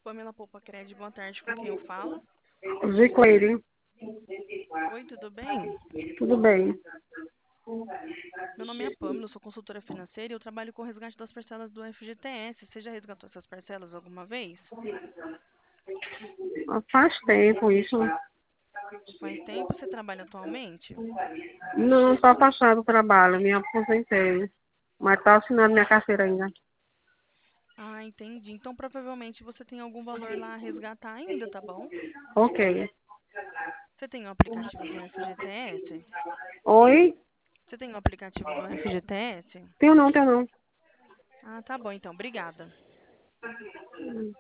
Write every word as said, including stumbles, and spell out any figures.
Pamela Poupacred, boa tarde, com quem eu falo? Zicoeire, Oi, tudo bem? tudo bem? Meu nome é Pamela, eu sou consultora financeira e eu trabalho com o resgate das parcelas do F G T S. Você já resgatou essas parcelas alguma vez? Faz tempo isso. Faz tempo você trabalha atualmente? Não, só passado o trabalho, me aposentei. Mas tá assinando minha carteira ainda. Ah, entendi. Então provavelmente você tem algum valor lá a resgatar ainda, tá bom? Ok. Você tem o aplicativo do F G T S? Oi? Você tem o aplicativo do F G T S? Tenho não, tenho não. Ah, tá bom então, obrigada.